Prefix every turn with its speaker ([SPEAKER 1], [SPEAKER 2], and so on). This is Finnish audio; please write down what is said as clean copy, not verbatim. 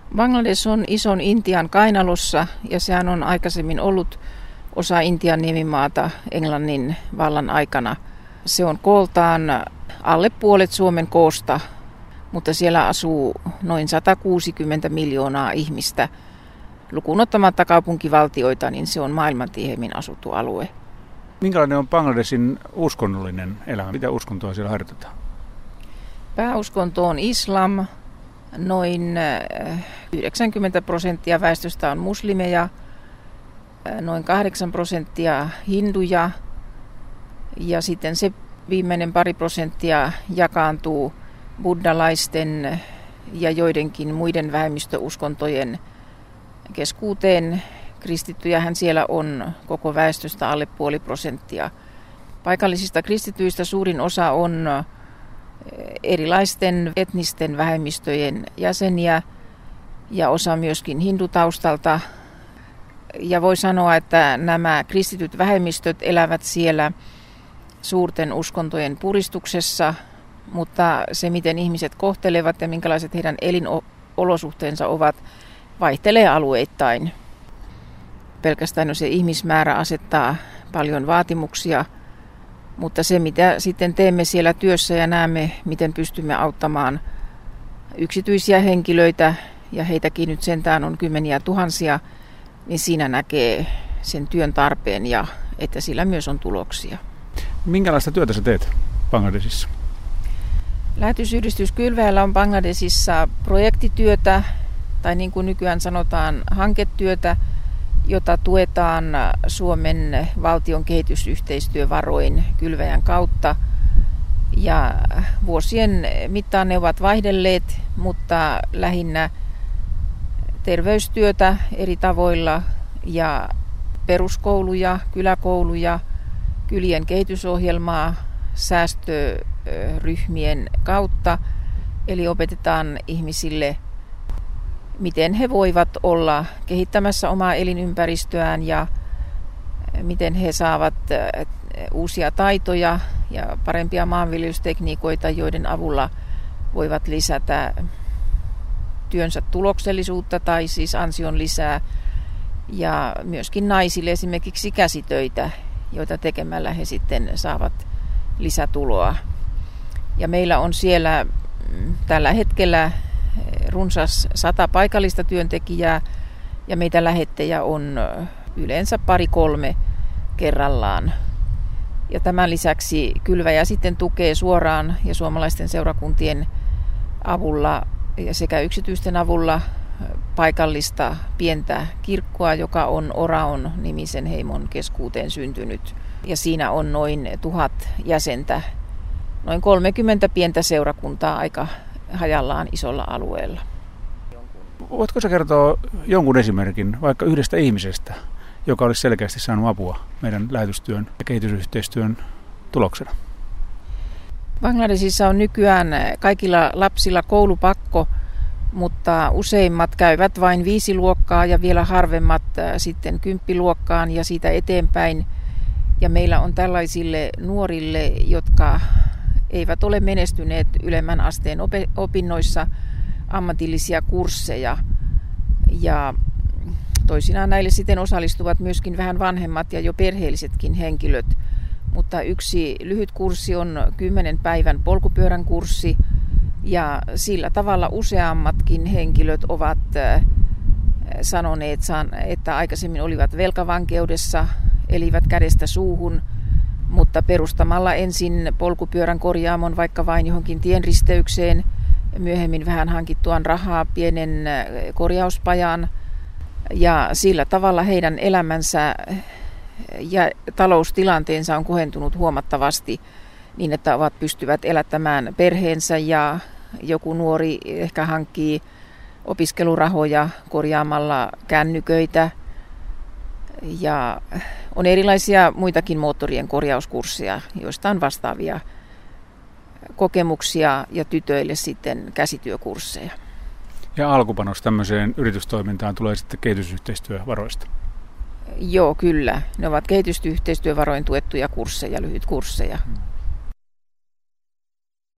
[SPEAKER 1] Bangladesh on ison Intian kainalossa ja sehän on aikaisemmin ollut osa Intian niemimaata Englannin vallan aikana. Se on kooltaan alle puolet Suomen koosta, mutta siellä asuu noin 160 miljoonaa ihmistä. Lukuun ottamatta kaupunkivaltioita, niin se on maailman tiheimmin asuttu alue.
[SPEAKER 2] Minkälainen on Bangladeshin uskonnollinen elämä? Mitä uskontoa siellä harjoitetaan?
[SPEAKER 1] Pääuskonto on islam. Noin 90% väestöstä on muslimeja, noin 8% hinduja ja sitten se viimeinen 2% jakaantuu buddhalaisten ja joidenkin muiden vähemmistöuskontojen keskuuteen. Kristittyjähän siellä on koko väestöstä alle 0,5%. Paikallisista kristityistä suurin osa on erilaisten etnisten vähemmistöjen jäseniä ja osa myöskin hindutaustalta. Ja voi sanoa, että nämä kristityt vähemmistöt elävät siellä suurten uskontojen puristuksessa, mutta se miten ihmiset kohtelevat ja minkälaiset heidän elinolosuhteensa ovat, vaihtelee alueittain. Pelkästään se ihmismäärä asettaa paljon vaatimuksia, mutta se mitä sitten teemme siellä työssä ja näemme, miten pystymme auttamaan yksityisiä henkilöitä, ja heitäkin nyt sentään on kymmeniä tuhansia, niin siinä näkee sen työn tarpeen ja että sillä myös on tuloksia.
[SPEAKER 2] Minkälaista työtä sä teet Bangladesissa?
[SPEAKER 1] Lähetysyhdistys Kylväjällä on Bangladesissa projektityötä, tai niin kuin nykyään sanotaan hanketyötä, jota tuetaan Suomen valtion kehitysyhteistyövaroin Kylväjän kautta. Ja vuosien mittaan ne ovat vaihdelleet, mutta lähinnä terveystyötä eri tavoilla ja peruskouluja, kyläkouluja, kylien kehitysohjelmaa säästöryhmien kautta. Eli opetetaan ihmisille, miten he voivat olla kehittämässä omaa elinympäristöään ja miten he saavat uusia taitoja ja parempia maanviljelystekniikoita, joiden avulla voivat lisätä työnsä tuloksellisuutta tai siis ansion lisää. Ja myöskin naisille esimerkiksi käsitöitä, joita tekemällä he sitten saavat lisätuloa. Ja meillä on siellä tällä hetkellä runsas 100 paikallista työntekijää ja meitä lähettejä on yleensä 2-3 kerrallaan. Ja tämän lisäksi Kylväjä sitten tukee suoraan ja suomalaisten seurakuntien avulla ja sekä yksityisten avulla paikallista pientä kirkkoa, joka on Oraon nimisen heimon keskuuteen syntynyt. Ja siinä on noin 1000 jäsentä, noin 30 pientä seurakuntaa aika hajallaan isolla alueella.
[SPEAKER 2] Voitko sä kertoa jonkun esimerkin vaikka yhdestä ihmisestä, joka olisi selkeästi saanut apua meidän lähetystyön ja kehitysyhteistyön tuloksena?
[SPEAKER 1] Bangladesissa on nykyään kaikilla lapsilla koulupakko, mutta useimmat käyvät vain 5 luokkaa ja vielä harvemmat sitten 10 luokkaan ja siitä eteenpäin. Ja meillä on tällaisille nuorille, jotka eivät ole menestyneet ylemmän asteen opinnoissa, ammatillisia kursseja. Ja toisinaan näille sitten osallistuvat myöskin vähän vanhemmat ja jo perheellisetkin henkilöt. Mutta yksi lyhyt kurssi on 10 päivän polkupyörän kurssi ja sillä tavalla useammatkin henkilöt ovat sanoneet, että aikaisemmin olivat velkavankeudessa, elivät kädestä suuhun, mutta perustamalla ensin polkupyörän korjaamon vaikka vain johonkin tienristeykseen, myöhemmin vähän hankittuaan rahaa pienen korjauspajan ja sillä tavalla heidän elämänsä ja taloustilanteensa on kohentunut huomattavasti niin, että pystyvät elättämään perheensä ja joku nuori ehkä hankkii opiskelurahoja korjaamalla kännyköitä ja on erilaisia muitakin moottorien korjauskursseja, joista on vastaavia kokemuksia ja tytöille sitten käsityökursseja.
[SPEAKER 2] Ja alkupanos tämmöiseen yritystoimintaan tulee sitten kehitysyhteistyövaroista?
[SPEAKER 1] Joo, kyllä. Ne ovat kehitysyhteistyövaroin tuettuja kursseja, lyhytkursseja.